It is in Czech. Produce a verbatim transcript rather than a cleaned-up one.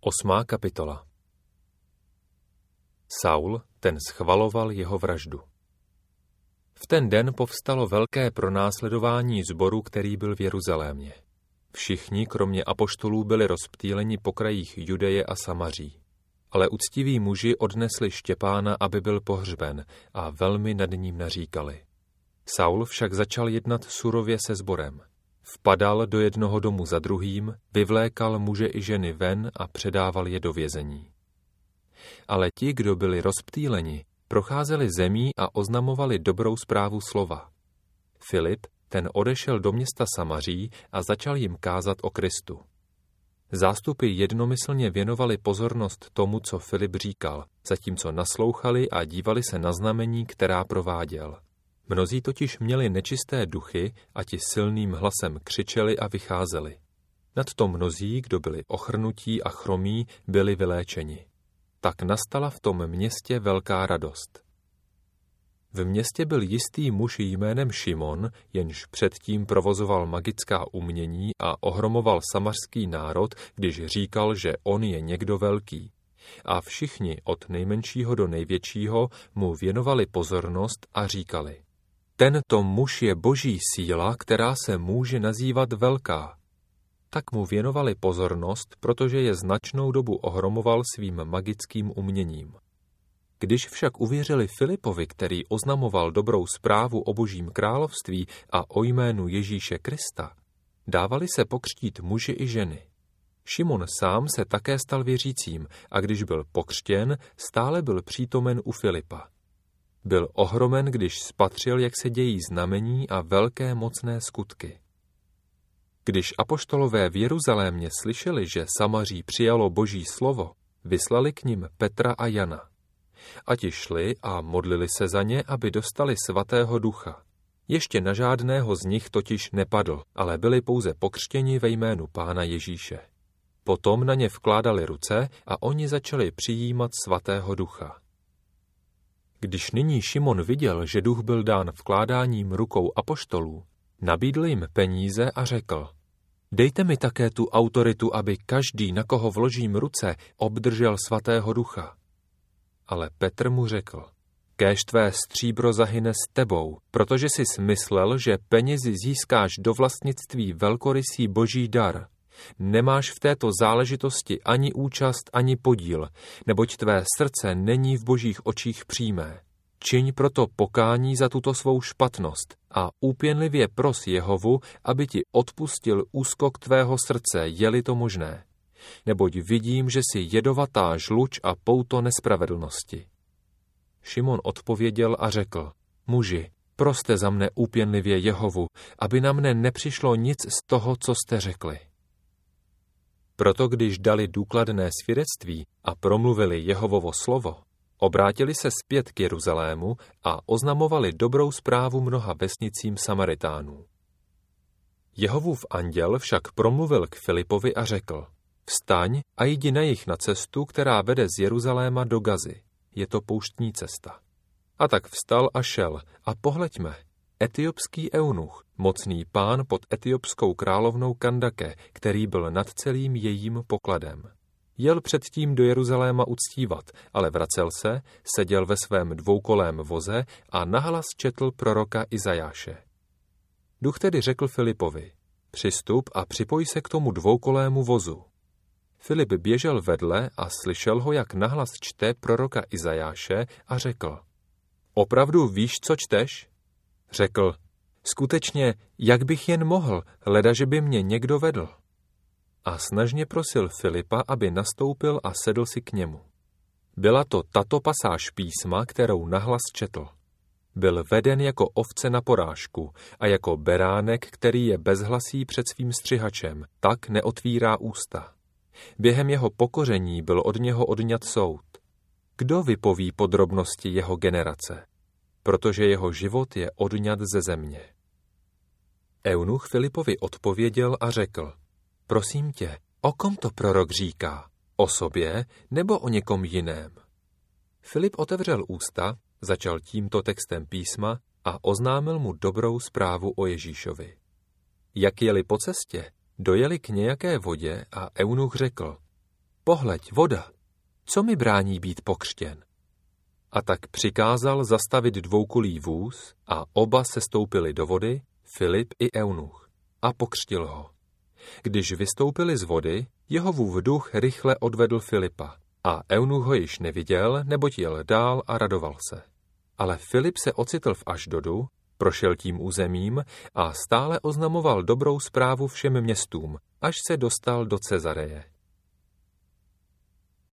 Osmá kapitola. Saul, ten schvaloval jeho vraždu. V ten den povstalo velké pronásledování sboru, který byl v Jeruzalémě. Všichni, kromě apoštolů, byli rozptýleni po krajích Judeje a Samaří. Ale uctiví muži odnesli Štěpána, aby byl pohřben, a velmi nad ním naříkali. Saul však začal jednat surově se sborem. Vpadal do jednoho domu za druhým, vyvlékal muže i ženy ven a předával je do vězení. Ale ti, kdo byli rozptýleni, procházeli zemí a oznamovali dobrou zprávu slova. Filip, ten odešel do města Samaří a začal jim kázat o Kristu. Zástupy jednomyslně věnovali pozornost tomu, co Filip říkal, zatímco naslouchali a dívali se na znamení, která prováděl. Mnozí totiž měli nečisté duchy a ti silným hlasem křičeli a vycházeli. Nadto mnozí, kdo byli ochrnutí a chromí, byli vyléčeni. Tak nastala v tom městě velká radost. V městě byl jistý muž jménem Šimon, jenž předtím provozoval magická umění a ohromoval samařský národ, když říkal, že on je někdo velký. A všichni, od nejmenšího do největšího, mu věnovali pozornost a říkali: Tento muž je boží síla, která se může nazývat velká. Tak mu věnovali pozornost, protože je značnou dobu ohromoval svým magickým uměním. Když však uvěřili Filipovi, který oznamoval dobrou zprávu o božím království a o jménu Ježíše Krista, dávali se pokřtít muži i ženy. Šimon sám se také stal věřícím a když byl pokřtěn, stále byl přítomen u Filipa. Byl ohromen, když spatřil, jak se dějí znamení a velké mocné skutky. Když apoštolové v Jeruzalémě slyšeli, že Samaří přijalo boží slovo, vyslali k nim Petra a Jana. A ti šli a modlili se za ně, aby dostali svatého ducha. Ještě na žádného z nich totiž nepadl, ale byli pouze pokřtěni ve jménu Pána Ježíše. Potom na ně vkládali ruce a oni začali přijímat svatého ducha. Když nyní Šimon viděl, že duch byl dán vkládáním rukou apoštolů, nabídl jim peníze a řekl: Dejte mi také tu autoritu, aby každý, na koho vložím ruce, obdržel svatého ducha. Ale Petr mu řekl: Kéž tvé stříbro zahyne s tebou, protože jsi smyslel, že penězi získáš do vlastnictví velkorysý boží dar. Nemáš v této záležitosti ani účast, ani podíl, neboť tvé srdce není v božích očích přímé. Čiň proto pokání za tuto svou špatnost a úpěnlivě pros Jehovu, aby ti odpustil úskok tvého srdce, je-li to možné. Neboť vidím, že jsi jedovatá žluč a pouto nespravedlnosti. Šimon odpověděl a řekl: Muži, proste za mne úpěnlivě Jehovu, aby na mne nepřišlo nic z toho, co jste řekli. Proto když dali důkladné svědectví a promluvili Jehovovo slovo, obrátili se zpět k Jeruzalému a oznamovali dobrou zprávu mnoha vesnicím Samaritánů. Jehovův anděl však promluvil k Filipovi a řekl: Vstaň a jdi na jih na cestu, která vede z Jeruzaléma do Gazy. Je to pouštní cesta. A tak vstal a šel, a pohleďme, etiopský eunuch, mocný pán pod etiopskou královnou Kandake, který byl nad celým jejím pokladem. Jel předtím do Jeruzaléma uctívat, ale vracel se, seděl ve svém dvoukolém voze a nahlas četl proroka Izajáše. Duch tedy řekl Filipovi: Přistup a připoj se k tomu dvoukolému vozu. Filip běžel vedle a slyšel ho, jak nahlas čte proroka Izajáše a řekl: Opravdu víš, co čteš? Řekl: Skutečně, jak bych jen mohl, leda, že by mě někdo vedl. A snažně prosil Filipa, aby nastoupil a sedl si k němu. Byla to tato pasáž písma, kterou nahlas četl. Byl veden jako ovce na porážku a jako beránek, který je bezhlasý před svým střihačem, tak neotvírá ústa. Během jeho pokoření byl od něho odňat soud. Kdo vypoví podrobnosti jeho generace? Protože jeho život je odňat ze země. Eunuch Filipovi odpověděl a řekl: Prosím tě, o kom to prorok říká? O sobě nebo o někom jiném? Filip otevřel ústa, začal tímto textem písma a oznámil mu dobrou zprávu o Ježíšovi. Jak jeli po cestě, dojeli k nějaké vodě a eunuch řekl: pohleď, voda, co mi brání být pokřtěn? A tak přikázal zastavit dvoukulý vůz a oba se stoupili do vody, Filip i eunuch, a pokřtil ho. Když vystoupili z vody, Jehovův duch rychle odvedl Filipa a eunuch ho již neviděl, neboť jel dál a radoval se. Ale Filip se ocitl v Ašdodu, prošel tím územím a stále oznamoval dobrou zprávu všem městům, až se dostal do Cezareje.